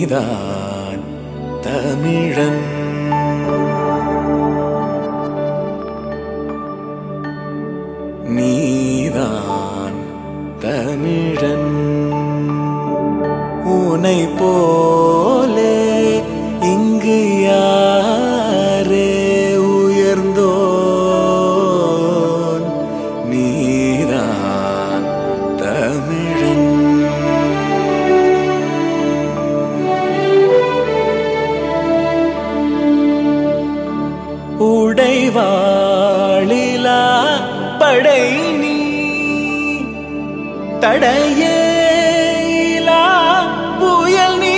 நீதான் தமிழன். நீதான் தமிழன். உனை போலே இங்கு யாரே உயர்ந்தோன். நீதான் தமிழன். உடைவாளிலா படை நீ தடையேலா புயல் நீ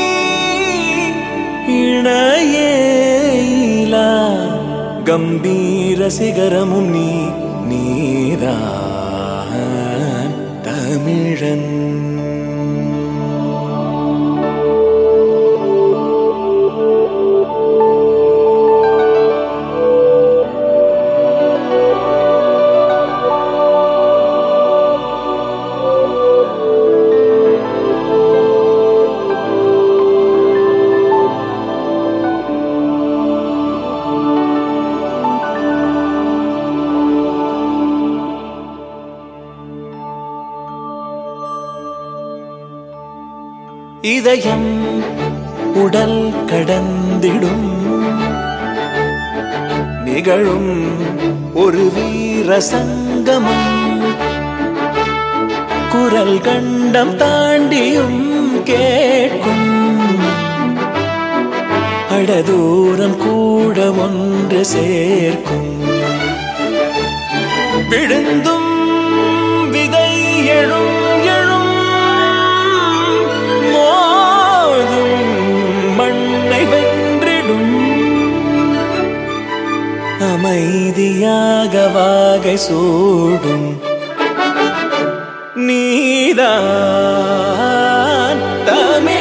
இணையேலா கம்பீர சிகரமும் நீ. நீதான் தமிழன். இதயம் உடல் கடந்திடும் நிகழும் ஒரு வீர சங்கமம். குரல் கண்டம் தாண்டியும் கேட்கும். அடதூரம் கூட ஒன்று சேர்க்கும். விழுந்தும் விதை எழும் எழும் மண்ணை வென்றிடும். அமைதியாக வாகை சூடும். நீதான் தமிழ்.